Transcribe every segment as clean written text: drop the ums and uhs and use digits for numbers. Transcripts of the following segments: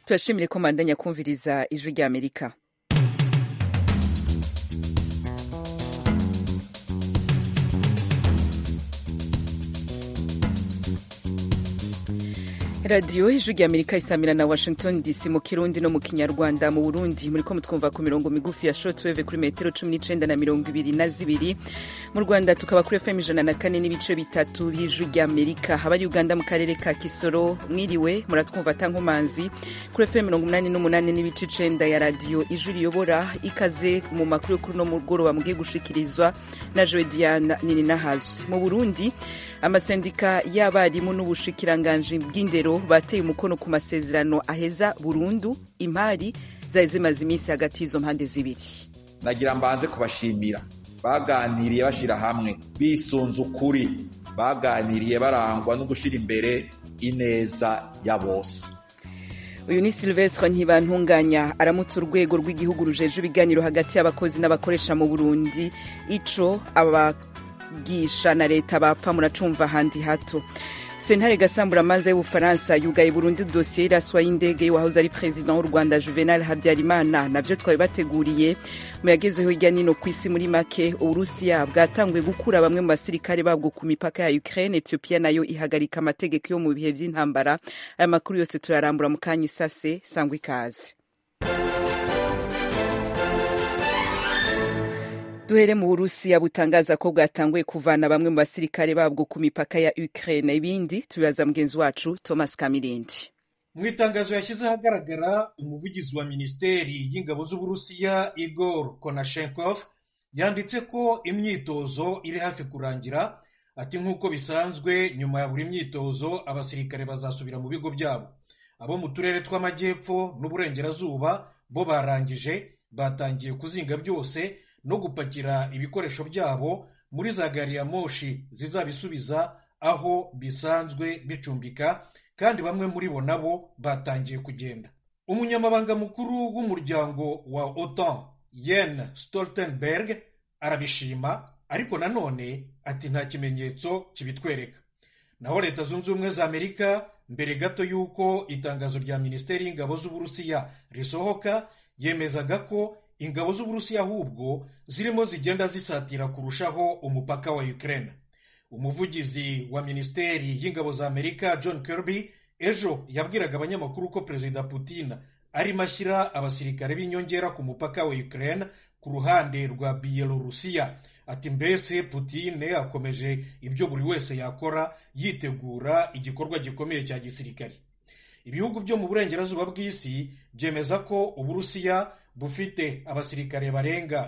turashimire ko mandanya kumviriza ijwi rya Amerika. Radio ijwi rya Amerika isamira na Washington DC mu Kirundi no mu Kinyarwanda. Mu Burundi muriko mutwumva ku mirongo migufi ya shortwave kuri metero 19 na 22. Mu Rwanda tukaba kuri FM 104 n'ibice bitatu y'ijwi rya Amerika. Abari Uganda mu karere ka Kisoro mwiriwe muratwumva tankomanzi kuri FM 88 n'ibice 9 ya radio ijwi riyobora. Ikaze mu makuru kuri no mugoroba mugiye gushikirizwa na Joe Diana Nininahazi. Mu Burundi amasendika y'abarimu n'ubushikiranganje bw'indero bateye umukono ku masezerano aheza burundu impari zari zimaze iminsi hagati y'izo mpande zibiri. Nagira mbanze kubashimira baganiriye bashira hamwe bisunze ukuri, baganiriye barangwa no gushira imbere ineza ya bose. Uyu ni Sylvestre Ntibantunganya aramutse urwego rw'igihugu rujeje ibiganiro hagati y'abakozi n'abakoresha mu Burundi, ico gisha na leta bapfa muracumva handi hato. Sentare Gasamburamanza y'Ubufaransa yugaye Burundi dosiye iraswa y'indege wahoze ari president w'u Rwanda Juvenal Habyarimana. Navyo twabibateguriye mu yagezeho hirya nino kw'isi. Muri make Uburusiya bwatanguye gukura bamwe mu basirikare babwo ku mipaka ya Ukraine. Ethiopia nayo ihagarika amategeko yo mu bihe vy'intambara. Aya makuru yose turarambura mu kanya isase. Sangwa ikaze. Duhere mu Burusiya butangaza ko bwatanguye kuvana bamwe mu basirikare babwo ku mipaka ya Ukraine. Ibindi tubibaza mugenzi wacu Thomas Kamirindi. Mu itangazo yashyize ahagaragara, umuvugizi wa Minisiteri y'Ingabo z'Uburusiya Igor Konashenkov yanditse ko imyitozo iri hafi kurangira. Ati nk'uko bisanzwe nyuma ya buri myitozo abasirikare bazasubira mu bigo byabo. Abo mu turere tw'amajyepfo n'uburengerazuba bo barangije, batangiye kuzinga byose no gupakira ibikoresho byabo muri za gari ya moshi zizabisubiza aho bisanzwe bicumbika, kandi bamwe muri bo nabo batangiye kugenda. Umunyamabanga mukuru w'umuryango wa OTAN Jens Stoltenberg arabishima, ariko nanone ati nta kimenyetso kibitwereka. Naho Leta Zunze Ubumwe za Amerika mbere gato y'uko itangazo rya Minisiteri y'Ingabo z'Uburusiya risohoka yemezaga ko ingabo z'Uburusiya ahubwo zirimo zigenda zisatira kurushaho umupaka wa Ukraine. Umuvugizi wa Minisiteri y'Ingabo za Amerika John Kirby ejo yabwiraga abanyamakuru ko Perezida Putin arimo ashyira abasirikare b'inyongera ku mupaka wa Ukraine ku ruhande rwa Bielorusiya. Ati mbese Putin akomeje ibyo buri wese yakora yitegura igikorwa gikomeye cya gisirikare. Ibihugu byo mu burengerazuba bw'isi byemeza ko Uburusiya bufite abasirikare barenga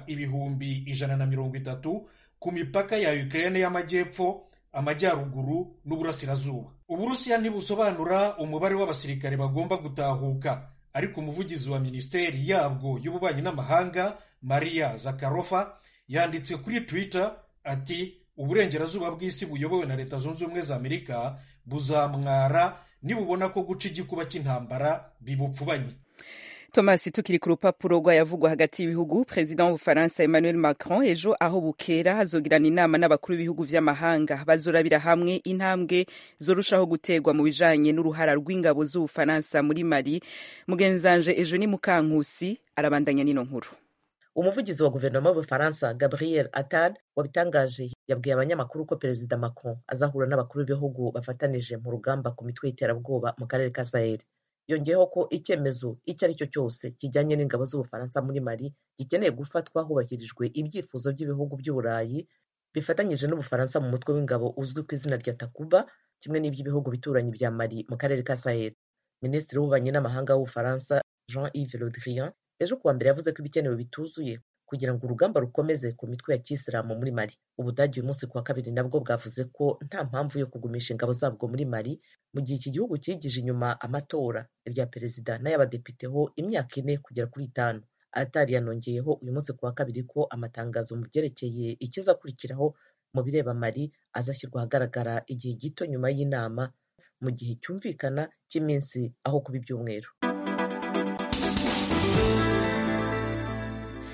130,000 ku mipaka ya Ukraine y'amajyepfo, amajyaruguru n'uburasirazuba. Uburusiya ntibusobanura umubare w'abasirikare bagomba gutahuka, ariko umuvugizi wa Minisiteri yabwo y'ububanyi n'amahanga Maria Zakharova yanditse kuri Twitter ati uburengerazuba bw'isi buyobowe na Leta Zunze Ubumwe za Amerika buzamwara nibubona ko guca igikuba cy'intambara bibupfubanye. Thomas, tukiri ku rupapuro rwayavugwa hagati y'ibihugu, President w'Ubufaransa Emmanuel Macron ejo aho bukera hazogirana inama n'abakuru b'ibihugu vy'amahanga bazorabira hamwe intambwe zorushaho gutegwa mu bijanye n'uruhara rw'ingabo z'Ubufaransa muri Mali. Mugenzanje ejo ni Mukankusi arabandanya nino nkuru. Umuvugizi wa guverinoma y'Ubufaransa Gabriel Attal wabitangaje yabwiye abanyamakuru ko Perezida Macron azahura n'abakuru b'ibihugu bafatanije mu rugamba ku mitwe y'iterabwoba mu karere ka Sahel. Yongeyeho ko icyemezo icyo ari cyo cyose kijyanye n'ingabo z'Ubufaransa muri Mali gikeneye gufatwa hubahirijwe ibyifuzo by'ibihugu by'Uburayi bifatanyije n'Ubufaransa mu mutwe w'ingabo uzwi ku izina rya Takuba, kimwe n'iby'ibihugu bituranyi bya Mali mu karere ka Sahel. Minisitiri w'ububanyi n'amahanga w'Ubufaransa Jean-Yves Le Drian ejo kuwa mbere yavuze ko ibikenewe bituzuye kugira ngo urugamba rukomeze ku mitwe ya kisilamu muri Mali. Ubudagi uyu munsi kuwa kabiri nabwo bwavuze ko nta mpamvu yo kugumisha ingabo zabwo muri Mali mu gihe iki gihugu cyigije inyuma amatora irya perezida n'ay'abadepite ho imyaka 4 kugera kuri 5. Atari yanongeyeho uyu munsi kuwa kabiri ko amatangazo mu byerekeye ikizakurikiraho mu bireba Mali azashyirwa ahagaragara igihe gito nyuma y'inama mu gihe cyumvikana cy'iminsi aho kuba ibyumweru.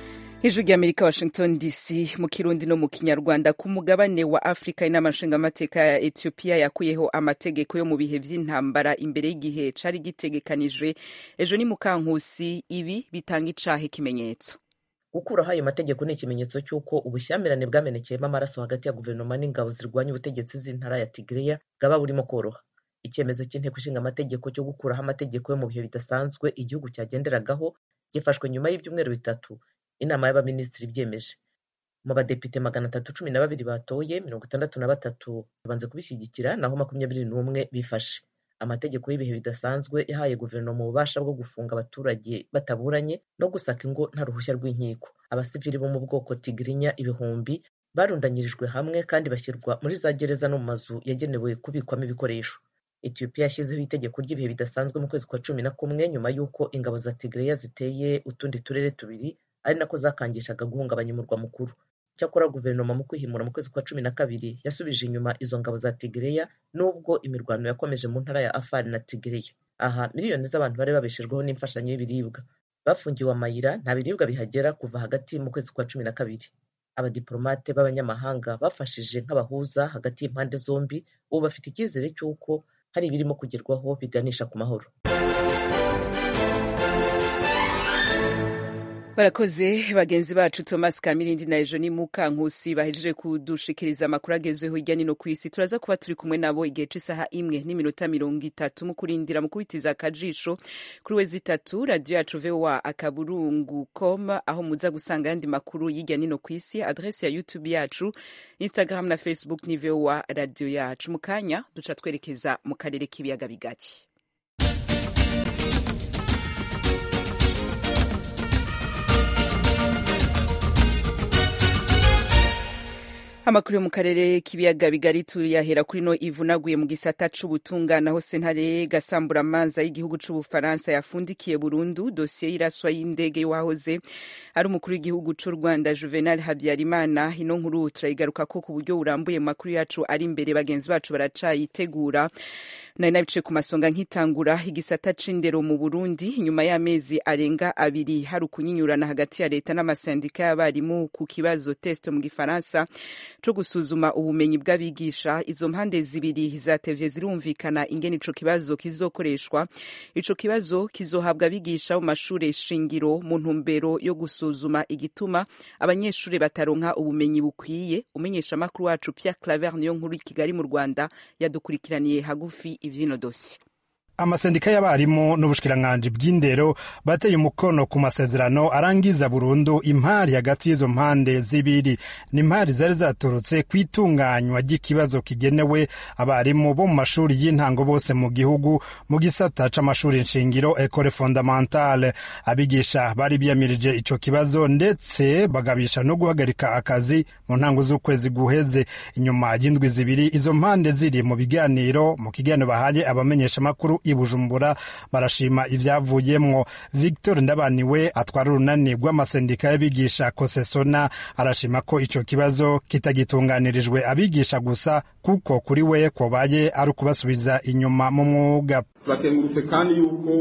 Ijwi ry'Amerika, Washington DC, mu Kirundi no mu Kinyarwanda. Ku mugabane wa Afrika, inama nshingamateka ya Ethiopia yakuyeho amategeko yo mu bihe vy'intambara imbere y'igihe cari gitegekanijwe. Ejo ni Mukankusi, ibi bitanga icahe kimenyetso. Gukuraho ayo mategeko ni ikimenyetso cy'uko ubushyamirane bwamenekeyemo amaraso hagati ya guverinoma n'ingabo zirwanya ubutegetsi z'intara ya Tigray bwaba burimo koroha. Icyemezo cy'inteko ishinga amategeko cyo gukuraho amategeko yo mu bihe bidasanzwe igihugu cyagenderagaho gifashwe nyuma y'ibyumweru bitatu inama y'abaminisitiri byemeje. Mu badepite 312 batoye, 63 babanze kubishyigikira, naho 21 bifashe. Amategeko y'ibihe bidasanzwe yahaye guverinoma ububasha bwo gufunga abaturage bataburanye no gusaka ingo nta ruhushya rw'inkiko. Abasivili bo mu bwoko Tigrinya ibihumbi barundanyirijwe hamwe kandi bashyirwa muri za gereza no mu mazu yagenewe kubikwamo ibikoresho. Ethiopia yashyizeho itegeko ry'ibihe bidasanzwe mu kwezi kwa 11 nyuma y'uko ingabo za Tigray ziteye utundi turere tubiri, ari nako zakangishaga guhungabanya umurwa mukuru. Cyakora guverinoma mu kwihimura mu kwezi kwa 12 yasubije inyuma izo ngabo za Tigray nubwo imirwano yakomeje mu ntara ya Afar na Tigray. Aha miliyoni z'abantu bari babeshejweho n'imfashanyo y'ibiribwa bafungiwe amayira, nta biribwa bihagera kuva hagati mu kwezi kwa 12. Abadiplomate b'abanyamahanga bafashije nk'abahuza hagati y'impande zombi ubu bafite icyizere cy'uko hari ibirimo kugerwaho biganisha ku mahoro. Barakoze bagenzi bacu Thomas Kamirindi na Ejo ni Mukankusi bahejeje kudushikiriza amakuru agezweho hirya no ku isi. Turaza kuba turi kumwe nabo igihe c'isaha 1:30 mu kurindira mu kubitiza akajisho kuri wezi 3 radio yacu voa@akaburungu.com, aho muza gusanga yandi makuru hirya no ku isi. Adresse ya YouTube yacu, Instagram na Facebook ni VOA radio yacu. Mukanya duca twerekeza mu karere k'ibiyaga bigari. Amakuru yo mu karere k'ibiyaga bigari tuyahera kuri no ivunaguye mu gisata c'ubutungane, aho sentare gasamburamanza y'igihugu c'Ubufaransa yafundikiye burundu dosiye y'iraswa y'indege y'uwahoze ari umukuru w'igihugu c'u Rwanda Juvenal Habyarimana. Ino nkuru turayigaruka ko ku buryo burambuye mu makuru yacu ari imbere, bagenzi bacu baracayitegura. Nari nabice ku masonga nkitangura igisata c'indero mu Burundi nyuma y'amezi arenga 2 hari kunyinyurana hagati ya leta n'amasendika y'abarimu ku kibazo test mu Gifaransa cyo gusuzuma ubumenyi bw'abigisha. Izo mpande zibiri zatevye zirumvikana ingene ico kibazo kizokoreshwa. Ico kibazo kizohabwa abigisha mu mashure shingiro mu ntumbero yo gusuzuma igituma abanyeshure bataronka ubumenyi bukwiye. Umenyesha makuru wacu Pierre Claver niyo nkuru Kigali mu Rwanda yadukurikiraniye hagufi ivyino dosi. Amasendika y'abarimu n'ubushikiranganji bw'indero bateye umukono ku masezerano arangiza burundu impari hagati y'izo mpande zibiri. Ni impari zari zaturutse kwitunganywa ry'ikibazo kigenewe abarimu bo mu mashuri y'intango bose mu gihugu mu gisata c'amashuri nshingiro Ecole Fondamentale. Abigisha bari biyamirije ico kibazo ndetse bagabisha no guhagarika akazi mu ntango z'ukwezi guheze. Inyuma y'indwi zibiri izo mpande ziri mu biganiro, mu kiganiro bahaye abamenyesha makuru i Bujumbura barashima ivyavuyemwo. Victor Ndabaniwe atwara urunani rw'amasendika y'abigisha Kosesona arashima ko ico kibazo kitagitunganirijwe abigisha gusa kuko kuri we kobaye ari ukubasubiza inyuma mu mwuga. Turakengurutse kandi yuko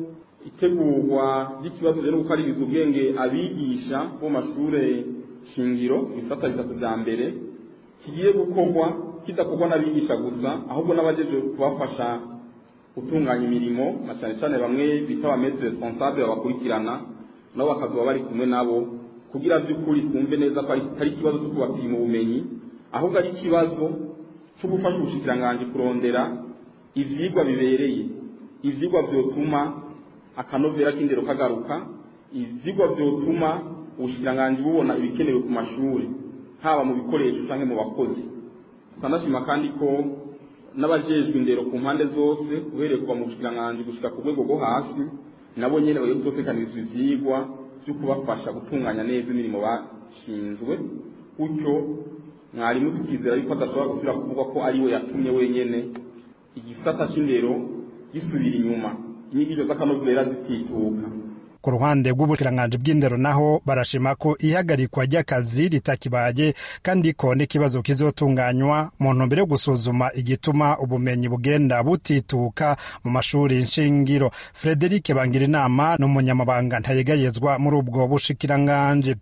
itegurwa ry'ikibazo rero gukaririza ubwenge abigisha bo mashure shingiro bifata bitatu vya mbere kigiye gukorwa kidakorwa n'abigisha gusa ahubwo n'abajeje kubafasha gutunganya imirimo, na cyane cyane bamwe bita ba maître responsable babakurikirana nabo bakazuba bari kumwe nabo kugira by'ukuri twumve neza ko ari ikibazo cyo kubapima ubumenyi, ahubwo ari ikibazo cyo gufasha ubushikiranganji kurondera ivyigwa bibereye, ivyigwa vyotuma akanovera k'indero kagaruka, ivyigwa vyotuma ubushikiranganji bubona ibikenewe ku mashuri haba mu bikoresho canke mu bakozi. Tukanashima kandi ko n'abajejwe indero ku mpande zose uhereye kuva mu bushikiranganji gushika ku rwego rwo hasi nabo nyene bayozotekanizwa ivyigwa byo kubafasha gutunganya neza imirimo bashinzwe, gutyo mwarimu tukizera yuko adashobora gusubira kuvuga ko ari we yatumye wenyene igisata c'indero gisubira inyuma, inyigisho z'akanovera zitituka. Ku ruhande rw'ubushikiranganji bw'indero naho barashima ko ihagarikwa ry'akazi ritakibaye kandi ko n'ikibazo kizotunganywa mu ntumbero yo gusuzuma igituma ubumenyi bugenda butituka mu mashuri nshingiro. Frederic Bangirinama n'umunyamabanga ntayegayezwa muri ubwo bushikiranganji.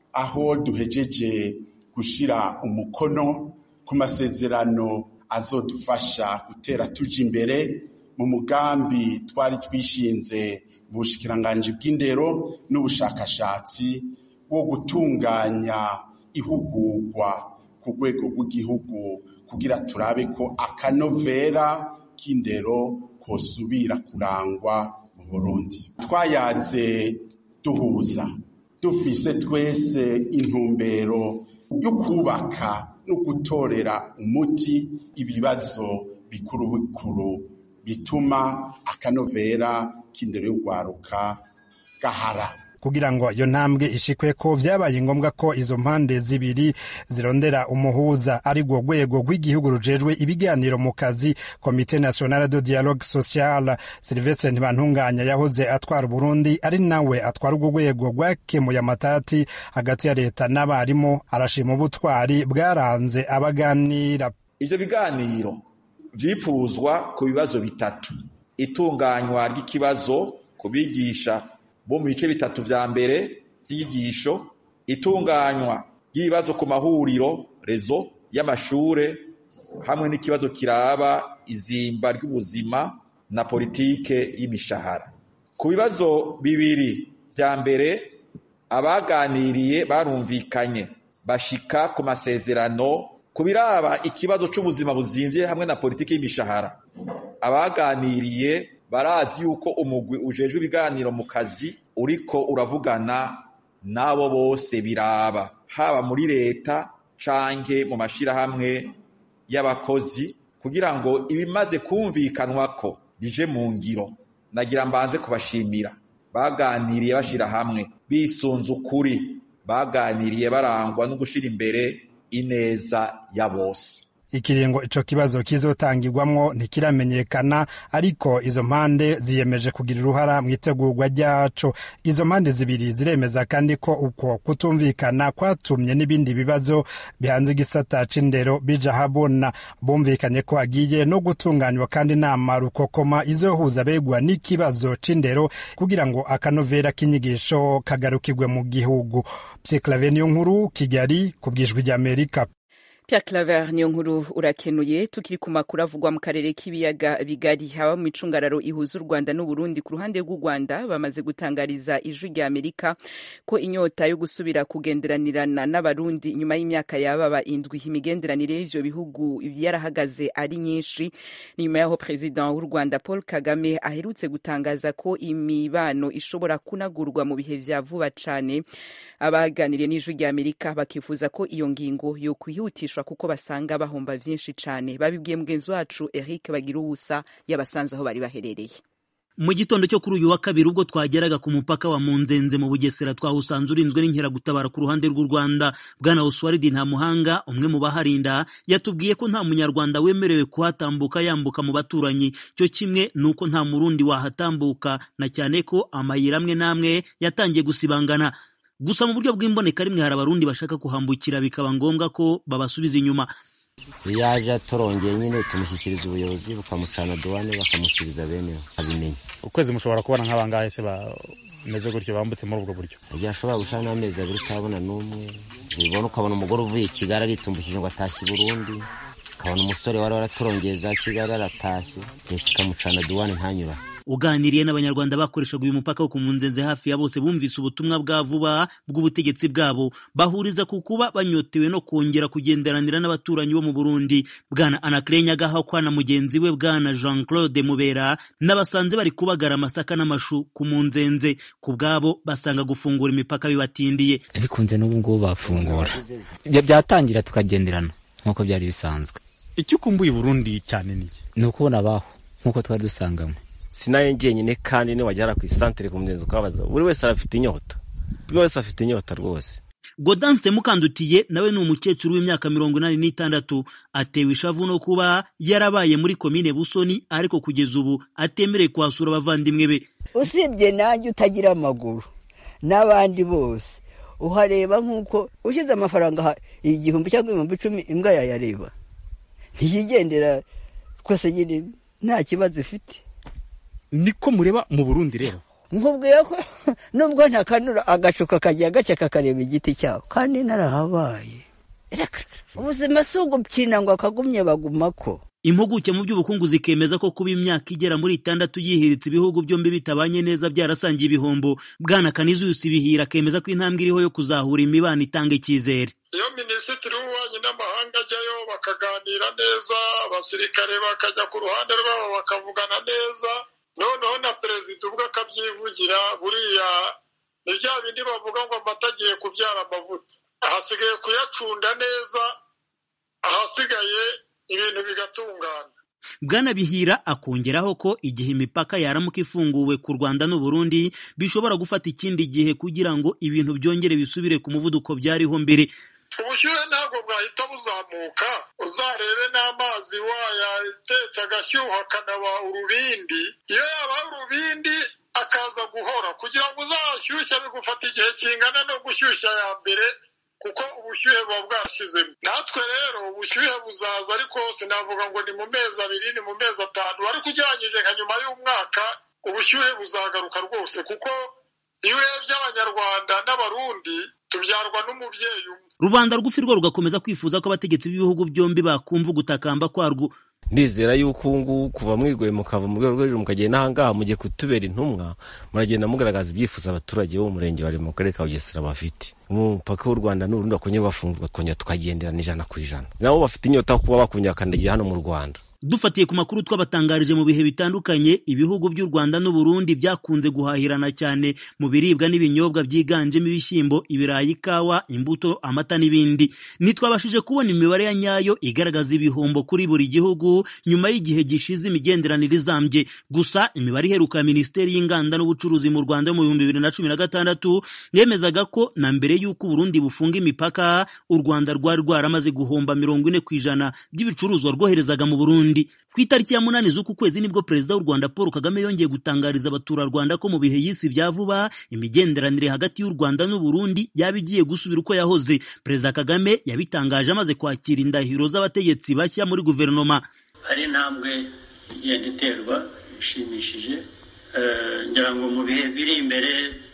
aho duhejeje gushira umukono ku masezerano azodufasha gutera tuja imbere mu mugambi twari twishinze mu bushikiranganji bw'indero n'ubushakashatsi wo gutunganya ihugurwa ku rwego rw'igihugu kugira turabe ko akanovera k'indero kosubira kurangwa mu Burundi. Twayaze duhuza dufise twese intumbero yo kubaka no gutorera umuti ibibazo bikuru bikuru bituma akanovera k'indero y'urwaruka gahara. Kugira ngo iyo ntambwe ishikwe ko vyabaye ngombwa ko izo mpande zibiri zirondera umuhuza ari rwo rwego rw'igihugu rujejwe ibiganiro mu kazi Comité National de Dialogue Social. Sylvestre Ntibantunganya yahoze atwara Burundi ari nawe atwara urwo rwego rwakemuye amatati hagati ya leta n'abarimu, arashima ubutwari bwaranze abaganira. Ivyo biganiro vyipfuzwa ku bibazo bitatu: itunganywa ry'ikibazo kubigisha bo mu bice bitatu vya mbere vy'inyigisho, itunganywa ry'ibibazo ku mahuriro rezo y'amashure, hamwe n'ikibazo kiraba izimba ry'ubuzima na politike y'imishahara. Ku bibazo bibiri vya mbere abaganiriye barumvikanye bashika ku masezerano kubiraba ikibazo c'ubuzima buzimvye hamwe na politike y'imishahara. Abaganiriye barazi yuko umugwi ujejwe ibiganiro mu kazi uriko uravugana nabo bose biraba, haba muri leta canke mu mashirahamwe y'abakozi, kugira ngo ibimaze kumvikanwako bije mu ngiro. Nagira mbanze kubashimira, baganiriye bashira hamwe bisunze ukuri, baganiriye barangwa no gushira imbere ineza ya bose. Ikiringo ico kibazo kizotangirwamwo ntikiramenyekana, ariko izo mpande ziyemeje kugira uruhara mu itegurwa ryaco. Izo mpande zibiri ziremeza kandi ko uko kutumvikana kwatumye n'ibindi bibazo bihanze igisata c'indero bija habona. Bumvikanye ko hagiye no gutunganywa kandi inama rukokoma izohuza begwa n'ikibazo c'indero kugira ngo akanovera k'inyigisho kagarukirwe mu gihugu. Pierre Claver Niyonkuru, Kigali, kubw'Ijwi ry'Amerika. Pierre Claver Niyonkuru urakenuye. Tukiri ku makuru avugwa mu karere k'ibiyaga bigari, haba mu icungararo ihuza u Rwanda n'u Burundi. Ku ruhande rw'u Rwanda bamaze gutangariza Ijwi ry'Amerika ko inyota yo gusubira kugenderanirana n'Abarundi nyuma y'imyaka yababa indwi imigenderanire y'ivyo bihugu yarahagaze ari nyinshi. Ni nyuma yaho President w'u Rwanda Paul Kagame aherutse gutangaza ko imibano ishobora kunagurwa mu bihe vya vuba cane. Abaganiriye n'Ijwi ry'Amerika bakifuza ko iyo ngingo yo kwihutisha kuko basanga bahomba vyinshi cane. Babibwiye mugenzi wacu Eric Bagiruwubusa yabasanze aho bari baherereye. Mu gitondo cyo kuri uyu wa kabiri ubwo twageraga ku mupaka wa Munzenze mu Bugesera, twahusanze urinzwe n'inkeragutabara ku ruhande rw'u Rwanda. Bwana Oswald Ntamuhanga, umwe mu baharinda, yatubwiye ko nta munyarwanda wemerewe kuhatambuka yambuka mu baturanyi, cyo kimwe nuko nta murundi wahatambuka, na cyane ko amayira amwe n'amwe yatangiye gusibangana. Gusa mu buryo bw'imboneka rimwe hari abarundi bashaka kuhambukira bikaba ngombwa ko babasubiza inyuma. Yaje atorongeye nyine tumushyikiriza ubuyobozi bukamucana duwane bakamusubiza bene abimenye. Ukwezi mushobora kubona nk'abangahe se bameze gutyo bambutse muri ubwo buryo? Igihe ashobora gucana n'amezi abiri utabona n'umwe, ubona ukabona umugore uvuye i Kigali aritumbukije ngo atashye i Burundi, ukabona umusore wari waratorongeye za Kigali aratashye, leta ikamucana duwane ntanyura. Uganiriye n'abanyarwanda bakoreshaga uyu mupaka wo ku Munzenze hafi ya bose bumvise ubutumwa bwa vuba bw'ubutegetsi bwabo, bahuriza ku kuba banyotewe no kongera kugenderanira n'abaturanyi bo mu Burundi. Bwana Anaclet Nyagahakwa na mugenzi we Bwana Jean Claude Mubera n'abasanze bari kubagara amasaka n'amashu ku Munzenze. Ku bwabo basanga gufungura imipaka bibatindiye. Bikunze n'ubu ngubu bafungura, ibyo byatangira tukagenderana nk'uko byari bisanzwe. Icyo ukumbuye Burundi cyane ni ukubona abaho nk'uko twari dusangamo. Sinaye njyenyine kandi ni wajyara ku isantere ku Munzenze ukabaza, buri wese arafite inyota, buri wese afite inyota rwose. Godanse Mukandutiye nawe ni umukecuru w'imyaka 86, atewe ishavu no kuba yarabaye muri komine Busoni ariko kugeza ubu atemereye kwasura abavandimwe be. Usibye nanjye utagira amaguru n'abandi bose uhareba nk'uko ushyize amafaranga 1000 cyangwa 1010 imbwa yayareba ntiyigendera twese nyine nta kibazo ifite. Niko mureba mu Burundi rero? nkubwiye ko nubwo ntakanura agacuka kagiye gace kakareba igiti cyawo kandi narahabaye. Ubuzima si ugupfina ngo akagumye bagumako. Impuguke mu by'ubukungu zikemeza ko kuba imyaka igera muri 6 yihiritse ibihugu byombi bitabanye neza byarasangiye ibihombo. Bwana Canisius Bihira akemeza ko intambwe iriho yo kuzahura imibano itanga icyizere. Iyo minisitiri w'ububanyi n'amahanga ajyayo bakaganira neza, abasirikare bakajya ku ruhande rwabo bakavugana neza, noneho na perezida ubwo akabyivugira, buriya ni bya bindi bavuga ngo amata agiye kubyara amavuta. Ahasigaye kuyacunda neza, ahasigaye ibintu bigatungana. Bwana Bihira akongeraho ko igihe imipaka yaramuka ifunguwe ku Rwanda n'u Burundi bishobora gufata ikindi gihe kugira ngo ibintu byongere bisubire ku muvuduko byariho mbere. Ubushyuhe ntabwo bwahita buzamuka, uzarebe n'amazi wayatetse agashyuha akanaba urubindi. Iyo yaba urubindi akaza guhora, kugira ngo uzashyushye bigufata igihe kingana no gushyushya ya mbere, kuko ubushyuhe buba bwarashizemo. Natwe rero ubushyuhe buzaza, ariko sinavuga ngo ni mu mezi 2, ni mu mezi 5, ariko ugereranyije nka nyuma y'umwaka ubushyuhe buzagaruka rwose, kuko iyo urebye Abanyarwanda n'Abarundi tubyarwa n'umubyeyi umwe. Rubanda rw'ufi rwo rugakomeza kwifuza ko abategetsi b'ibihugu byombi bakumva gutakamba kwarwo. Ndizera yuko ubu kuva mwirwe mukava mu rwego rw'ejo mukagenda ahangaha mugiye kutubera intumwa, muragenda mugaragaza ibyifuzo abaturage bo mu murenge bari mu karere ka Bugesera bafite. Umupaka w'u Rwanda n'Urundi bakongera bafungurwa twongera tukagenderana 100%. Nabo bafite inyota kuba bakongera kandagira hano mu Rwanda. Dufatiye ku makuru twabatangarije mu bihe bitandukanye, ibihugu by'u Rwanda n'u Burundi byakunze guhahirana cyane mu biribwa n'ibinyobwa byiganjemo ibishyimbo, ibirayi, ikawa, imbuto, amata n'ibindi. Nitwabashije kubona imibare ya nyayo igaragaza ibihombo kuri buri gihugu nyuma y'igihe gishize imigenderanire izambye. Gusa imibare iheruka Minisiteri y'Inganda n'Ubucuruzi mu Rwanda mu 2016 yemezaga ko na mbere y'uko Burundi bufunga imipaka, u Rwanda rwari rwaramaze guhomba 40% by'ibicuruzwa rwoherezaga mu Burundi. Ku itariki ya 8 z'uku kwezi nibwo Perezida w'u Rwanda Paul Kagame yongeye gutangariza abaturarwanda ko mu bihe y'isi bya vuba imigenderanire hagati y'u Rwanda n'u Burundi yaba igiye gusubira uko yahoze. Perezida Kagame yabitangaje amaze kwakira indahiro z'abategetsi bashya muri guverinoma. Hari intambwe igenda iterwa ishimishije, ngira ngo mu bihe biri imbere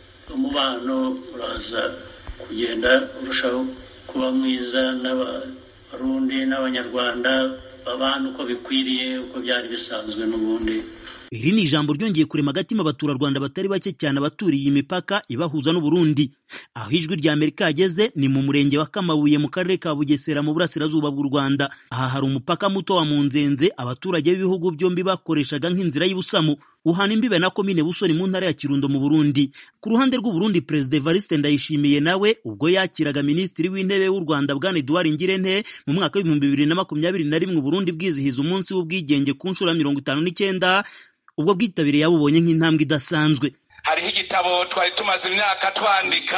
umubano uraza kugenda urushaho kuba mwiza n'Abarundi n'Abanyarwanda babana uko bikwiriye, uko byari bisanzwe n'ubundi. Iri ni ijambo ryongeye kurema agatima abaturarwanda batari bake cyane abaturiye imipaka ibahuza n'u Burundi. Aho ijwi rya Amerika yageze ni mu murenge wa Kamabuye mu karere ka Bugesera mu burasirazuba bw'u Rwanda. Aha hari umupaka muto wa Munzenze abaturage b'ibihugu byombi bakoreshaga nk'inzira y'ubusamu. Uhana imbibe na komine Busoni mu ntara ya Kirundo mu Burundi. Ku ruhande rw'u Burundi, Perezida Evariste Ndayishimiye nawe ubwo yakiraga Minisitiri w'Intebe w'u Rwanda Bwana Edouard Ngirente mu mwaka wa 2021 Burundi bwizihiza umunsi w'ubwigenge ku nshuro ya 59, ubwo bwitabiriye yabubonye nk'intambwe idasanzwe. Hariho igitabo twari tumaze imyaka twandika,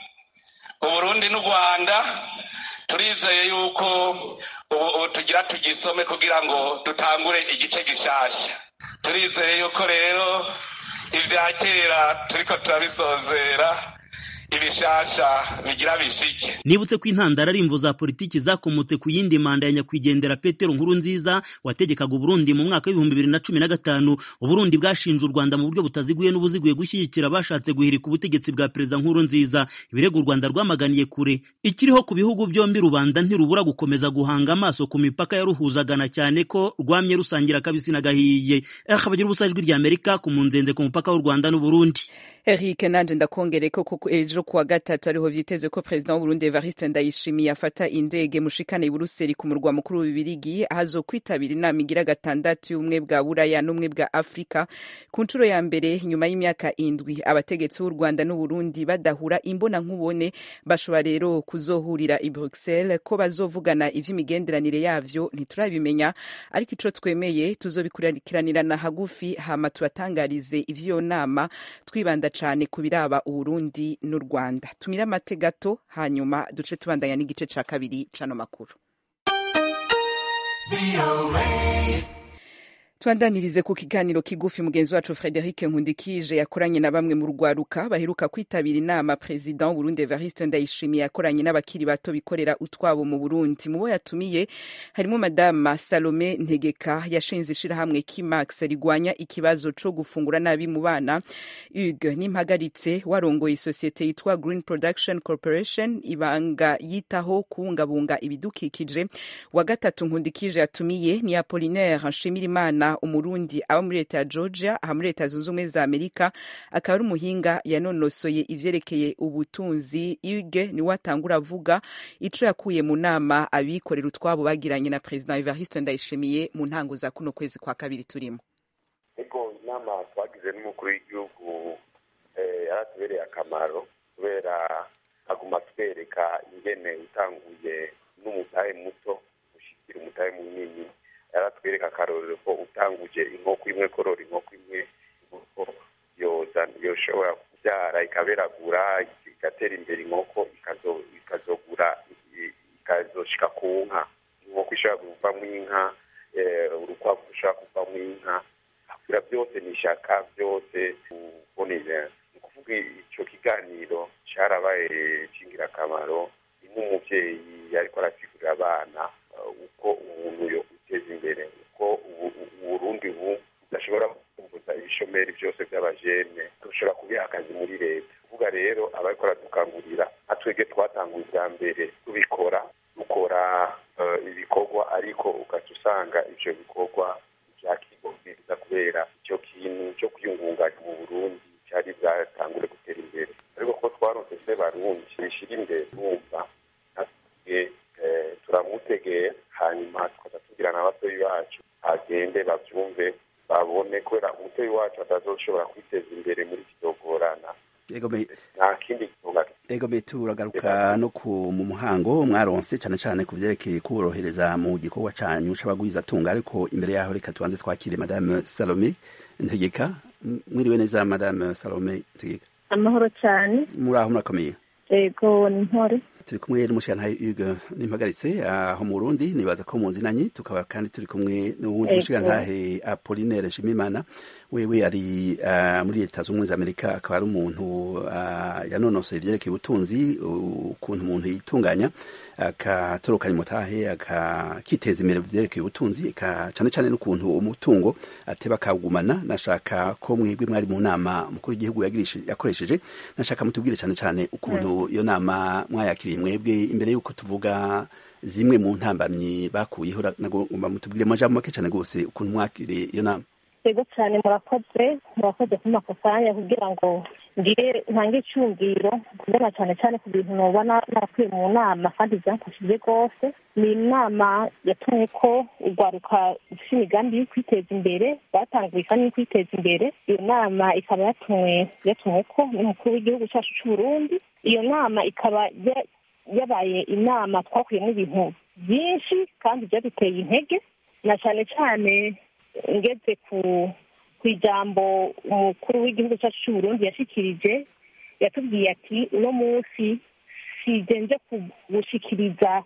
Burundi n'u Rwanda, turizeye yuko ubu tugira tugisome kugira ngo dutangure igice gishasha. Turizeye yuko rero ibya kera turiko turabisozera, ibishasha bigira bishike. Nibutse ko intandara ari imvo za politiki zakomotse ku yindi manda ya nyakwigendera Petero Nkurunziza wategekaga Burundi mu mwaka wa 2015. Uburundi bwashinje u Rwanda mu buryo butaziguye n'ubuziguye gushyigikira bashatse guhirika ubutegetsi bwa Perezida Nkurunziza. Ibirego u Rwanda rwamaganiye kure. Ikiriho ku bihugu byombi, rubanda ntirubura gukomeza guhanga amaso ku mipaka yaruhuzagana cyane ko rwamye rusangira kabisi nagahiye. Bagira ubusajwi rya Amerika ku Munzenze ku mupaka w'u Rwanda n'u Burundi. Eric nanje ndakongere ko ejo kuwa gatatu ariho vyiteze ko President w'u Burundi Evariste Ndayishimiye afata indege mushikane i Buruseli ku murwa mukuru w'Ububirigi, ahazo kwitabira inama igira 6 y'ubumwe bwa Buraya n'ubumwe bwa Afrika ku nshuro ya mbere nyuma y'imyaka 7. Abategetsi b'u Rwanda n'u Burundi badahura imbona nkubone bashobora rero kuzohurira i Bruxelles. Ko bazovugana ivy'imigenderanire yavyo ntiturabimenya, ariko ico twemeye tuzobikurikiranirana hagufi hama tubatangarize ivyo nama twibanda cyane kubiraba Uburundi n'u Rwanda. Tumira amate gato hanyuma duce tubandanya n'igice ca kabiri cano makuru. Tuandanirize ku kiganiro kigufi mugenzi wacu Frederic Nkundikije yakoranye na bamwe mu rwaruka baheruka kwitabira inama President w'u Burundi Evariste Ndayishimiye yakoranye n'abakiri bato bikorera utwabo mu Burundi. Mu bo yatumiye harimo Madame Salome Ntegeka yashinze ishirahamwe Kimax rigwanya ikibazo co gufungura nabi mu bana. Hugues Nimpagaritse warongoye isosiyete yitwa Green Production Corporation ibanga yitaho kubungabunga ibidukikije. Wa gatatu Nkundikije yatumiye ni Apollinaire Nshimirimana Umurundi aba muri leta ya Georgia aha muri leta zunze ubumwe za Amerika akaba ari umuhinga yanonosoye ivyerekeye ubutunzi. Hugues ni watangura avuga ico yakuye mu nama abikorera utwabo bagiranye na President Evariste Ndayishimiye mu ntango za kuno kwezi kwa kabiri turimo. Ego inama twagize n'umukuru w'igihugu yaratubereye akamaro kubera aguma twereka ingene utanguye n'umutahe muto ushikira umutahe munini. Yaratwereka akarorero ko utanguje inkoko imwe korora inkoko imwe inkoko yoshobora kubyara ikaberagura igatera imbere inkoko ikazogura ikazoshika ku nka. Inkoko ishobora kuvamo inka, urukwavu rushobora kuvamo inka, kugira byose ni ishaka byose uboneye. Ni kuvuga icyo kiganiro cyarabaye cy'ingirakamaro nk'umubyeyi ariko arasigurira abana uko umuntu yo guteza imbere, uko Uburundi budashobora kumbuza ibishomeri byose by'abajene, dushobora kubiha akazi muri leta. Kuvuga rero abariko dukangurira atwege twatanguye bwa mbere tubikora dukora ibikorwa ariko ugaca usanga ivyo bikorwa vyakigombiza kubera icyo kintu cyo kwiyungunganya mu Burundi cyari byatangure gutera imbere. Ariko ko twaronse se Barundi bishira imbere numva turamutegeye hanyuma tukatugira n'abatoyi bacu agende bavyumve babone kubera umutoyi wacu atazoshobora kwiteza imbere muri kitogorana. Nta kindi kitunga. Ego turagaruka no mu muhango mwaronse cyane cyane ku vyerekeye kuborohereza mu gikorwa canyu c'abagwiza tunga, ariko imbere yaho reka tubanze twakire Madame Salome Ntegeka. Mwiriwe neza Madame Salome Ntegeka? Amahoro cyane. Muraho murakomeye? Ego ni mpore. Turi kumwe n'umushikirantahe Hugues Nimpagaritse aho mu Burundi, nibaza ko muzinanye. Tukaba kandi turi kumwe n'uwundi mushikirantahe Apollinaire Nshimirimana, wewe ari muri leta zunze ubumwe za Amerika, akaba ari umuntu yanonosoye ivyerekeye ubutunzi, ukuntu umuntu yitunganya akatorokanya umutahe akiteza imbere vyerekeye ubutunzi, cane cane n'ukuntu umutungo ateba akawugumana. Nashaka ko mwebwe mwari mu nama mukuru w'igihugu yakoresheje, nashaka mutubwire cane cane ukuntu iyo nama mwayakiriye mwebwe, imbere yuko tuvuga zimwe mu ntambamyi bakuyeho, nagomba mutubwire amajambo make cane gose ukuntu mwakiriye iyo nama. Ego cyane murakoze ku makosanya kugira ngo ngire ntange icyumviro kubera cyane cyane ku bintu nobona nakuye mu nama kandi byamfashije rwose. Ni inama yatumye ko urwaruka rufite imigambi yo kwiteza imbere, batanguye kandi kwiteza imbere. Iyo nama ikaba yatumwe ko n'umukuru w'igihugu cyacu cy'u Burundi. Iyo nama ikaba yabaye inama twakuyemo ibintu byinshi kandi byaduteye intege, na cyane cyane ngeze ku ijambo umukuru w'igihugu cyacu cy'u Burundi yashikirije. Yatubwiye ati uno munsi sije nje gushikiriza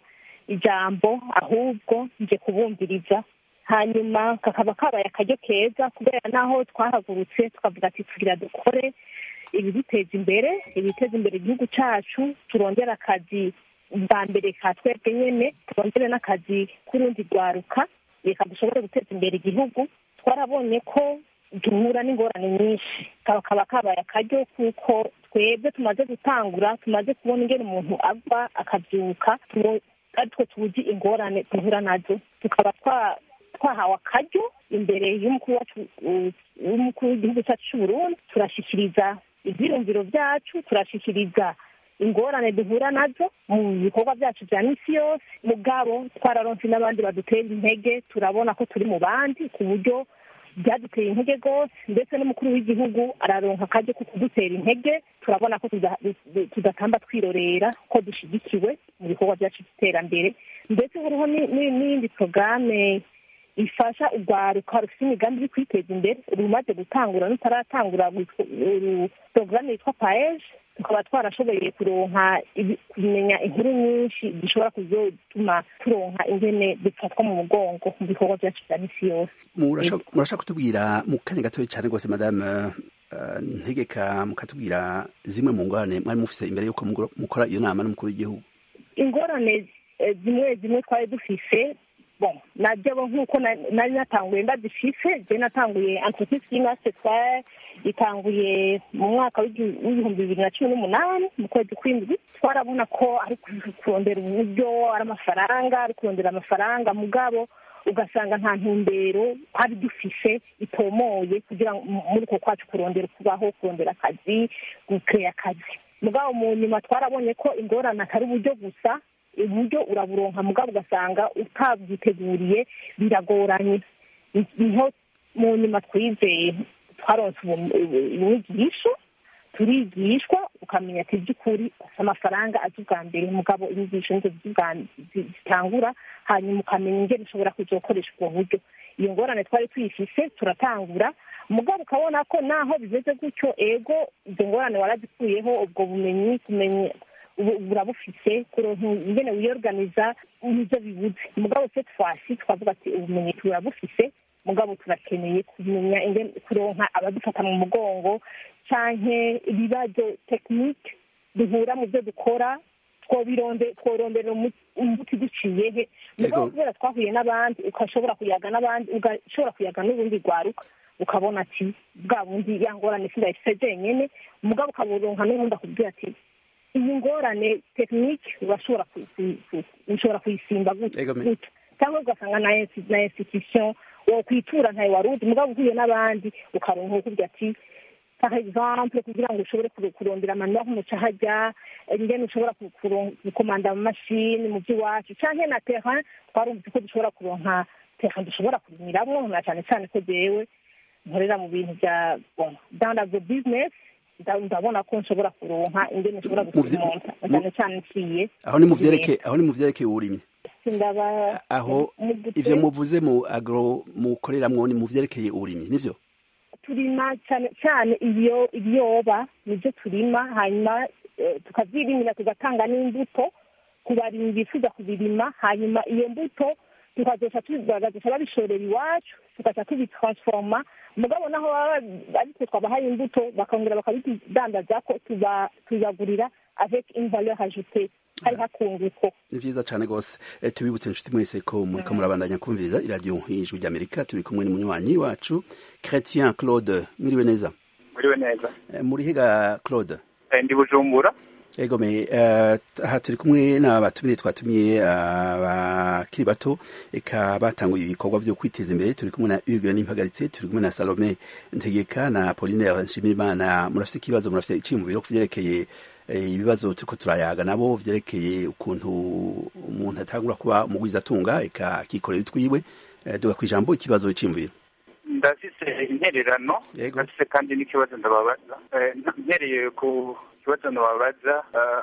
ijambo ahubwo nje kubumviriza. Hanyuma kakaba kabaye akaryo keza kubera naho twahagurutse tukavuga ati tugira dukore ibiduteza imbere, ibiteza imbere igihugu cyacu, turongera akazi bwa mbere ka twebwe nyene, turongere n'akazi k'urundi rwaruka, reka dushobore guteza imbere igihugu. Twarabonye ko duhura n'ingorane nyinshi, kaba kabaye akaryo kuko twebwe tumaze gutangura, tumaze kubona ingene umuntu ava akabyuka, aritwo tuzi ingorane duhura nazo, tukaba twahawe akaryo imbere y'umukuru w'igihugu cyacu cy'u Burundi, turashikiriza ivyiyumviro vyacu, turashikiriza ingorane duhura nazo mu bikorwa byacu bya misi yose. Mugabo twararonse n'abandi badutera intege, turabona ko turi mu bandi ku buryo byaduteye intege rwose, ndetse n'umukuru w'igihugu araronka akaryo ko kudutera intege. Turabona ko tudatamba twirorera ko dushigikiwe mu bikorwa byacu by'iterambere. Ndetse hariho n'iyindi porogaramu ifasha urwaruka rufite imigambi yo kwiteza imbere, rumaze gutangura n'utaratangura, porogaramu yitwa PAEJ. tukaba twarashoboye kuronka kumenya inkuru nyinshi zishobora kuzotuma turonka ingene bifatwa mu mugongo mu bikorwa byacu bya misi yose. Murashaka kutubwira mu kanya gatoya cyane rwose madame Ntegeka, mukatubwira zimwe mu ngorane mwari mufise imbere y'uko mukora iyo nama n'umukuru w'igihugu? Ingorane zimwe twari dufise, najya nk'uko nari natanguye ndazifise. Je natanguye entreprise y'ingase itanguye mu mwaka w'ibihumbi 2018 mu kwezi kw'indwi. Twarabona ko ari kurondera uburyo, ari kurondera amafaranga mugabo ugasanga nta ntumbero hari dufise itomoye kugira muri uko kwacu kurondera kubaho, kurondera akazi, gukreya akazi. Mugabo mu nyuma twarabonye ko ingorane atari uburyo gusa, uburyo uraburonka mugabo ugasanga utabyiteguriye biragoranye. Niho mu nyuma twizeye twaronse inyigisho, turigishwa ukamenya ati by'ukuri amafaranga azi ubwa mbere mugabo inyigisho nizo zitangura, hanyuma ukamenya ingene ushobora kuzokoresha ubwo buryo. Iyo ngorane twari tuyifise turatangura mugabo ukabona ko naho bimeze gutyo ego izo ngorane warazikuyeho, ubwo bumenyi kumenya burabufise, kuronka ingene wiyorganiza nizo bibuze. Mugabo se twasi twavuga ati ubumenyi turabufise mugabo turakeneye kumenya ingene kuronka abadufata mu mugongo canke ibibazo technique duhura mu byo dukora, tworondera umuti duciyehe. Mugabo kubera twahuye n'abandi ukashobora kuyaga n'abandi, ugashobora kuyaga n'ubundi rwaruka ukabona ati bwa bundi yangorane sindayifise jenyene, mugabo ukaburonka n'ubundi akubwira ati iyi ngorane technique urashobora kuyisimba gutya cyangwa ugasanga na institution wokwitura ntayo waruzi, mugabo uhuye n'abandi ukaronka ukubwira ati par exemple kugira ngo ushobore kurondera amanura nk'umuca hajya ingene ushobora gukomanda mu mashini mu by'iwacu canke na terrain. Twarumvise ko dushobora kuronka terrain dushobora kurimiramwo, na cyane cyane ko jewe nkorera mu bintu bya dans the business, ndabona ko nshobora kuronka ingene nshobora gusimonta cyane cyane nciye aho ni mu vyerekeye uburimyi. Aho ivyo muvuze mu agro mukoreramwo ni mu vyerekeye uburimyi nivyo? Turima cyane cyane ibiyoba nibyo turima, hanyuma tukavyirimira tugatanga n'imbuto ku barimyi bifuza kubirima, hanyuma iyo mbuto tukazoca babishorera iwacu tugaca tubitransforma. Mugabo naho ariko twabahaye imbuto bakongera bakabidandaza ko tubagurira avec une valeur ajoutée, hari hakunguko. Ni vyiza cane gose. Tubibutse inshuti mwese ko muriko murabandanya kumviriza iradiyo y'Ijwi ry'Amerika. Turi kumwe n'umunywanyi wacu Chrétien Claude. Mwiriwe neza? Mwiriwe neza. Muri higa Claude? Ndi Bujumbura. Ego aha turi kumwe n'abatumire twatumiye abakiri bato eka batanguye ibikorwa byo kwiteza imbere. Turi kumwe na Hugues Nimpagaritse, turi kumwe na Salome Ntegeka na Apollinaire Nshimirimana. Murafite ikibazo, murafite iciyumviro kuvyerekeye ibibazo turiko turayaga nabo vyerekeye ukuntu umuntu atangura kuba umugwizatunga eka akikorera utwiwe. Duga kwijambo ikibazo c'imviro. Ndafise intererano, ndafise kandi n'ikibazo ndababaza. Ntereye ku kibazo ndababaza,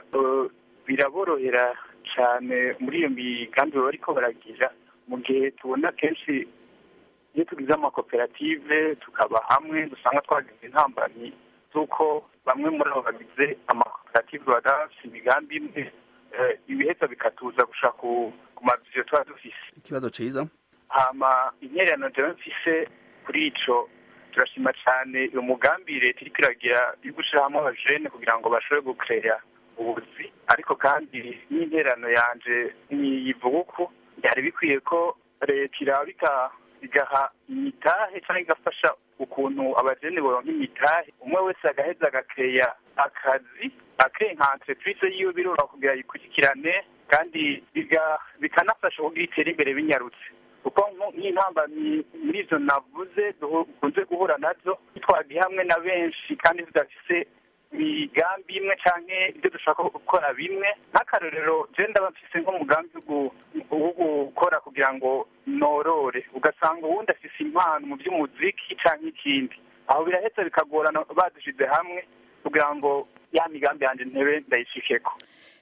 biraborohera cyane muri iyo migambi bariko baragira mu gihe tubona kenshi iyo tugize amakoperative tukaba hamwe dusanga twagize intambamyi z'uko bamwe muri abo bagize amakoperative badafise imigambi imwe, ibiheza bikatuza gushaka ku mavyo tuba dufise. Ikibazo ciza. Hama intererano jewe mfise kuri ico, turashima cyane uyu mugambi leta iriko iragira yo gushiramo abajene kugira ngo bashobore gukereya ubuzi, ariko kandi n'intererano yanje niyivuga uko byari bikwiye ko leta irabika igaha imitahe cyangwa igafasha ukuntu abajene boronka imitahe, umwe wese agaheza agakeya akazi nka entreprise yiwe biroroha kugira yikurikirane kandi bikanafasha kugira itere imbere binyarutse. Kuko nk'intambamyi muri izo navuze dukunze guhura nazo twagiye hamwe na benshi kandi tudafise imigambi imwe canke ibyo dushaka gukora bimwe. Nk'akarorero je ndaba mfise nk'umugambi wo gukora kugira ngo norore, ugasanga uwundi afise impano mu by'umuziki canke ikindi, aho biraheza bikagorana badushize hamwe kugira ngo ya migambi yanje ntebe ndayishikeko.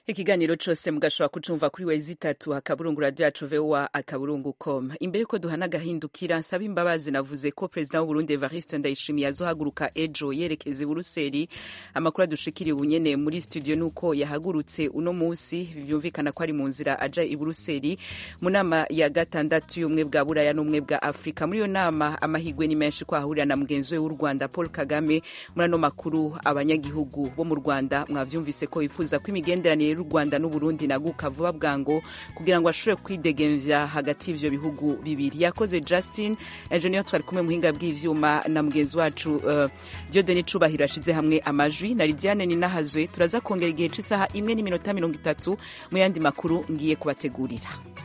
ikiganiro cose mugashobora kucumva kuri wezitatu akaburungu radio yacu voa akaburungu.com. Imbere yuko duhana gahindukira nsaba imbabazi navuze ko President w'u Burundi Evariste Ndayishimiye azohaguruka ejo yerekeza i Buruseli. Amakuru adushikiriye ubunyene muri studio nuko yahagurutse uno musi, byumvikana ko ari mu nzira aja i Buruseli mu nama ya gatandatu y'ubumwe bwa Buraya n'ubumwe bwa Afrika. Muri iyo nama amahigwe ni menshi ko ahurira na mugenzi we w'u Rwanda Paul Kagame. Muri ano makuru abanyagihugu bo mu Rwanda mwavyumvise ko bifuza ko imigenderanire y'u Rwanda n'u Burundi naguka vuba bwango kugira ngo ashobore kwidegemvya hagati y'ivyo bihugu bibiri. Yakoze Justin Engineer twari kumwe muhinga bw'ivyuma na mugenzi wacu Dieudonné Cubahiro ashize hamwe amajwi na Lidiane Ninahazwe. Turaza kongera igihe c'isaha 1:30 mu yandi makuru ngiye kubategurira.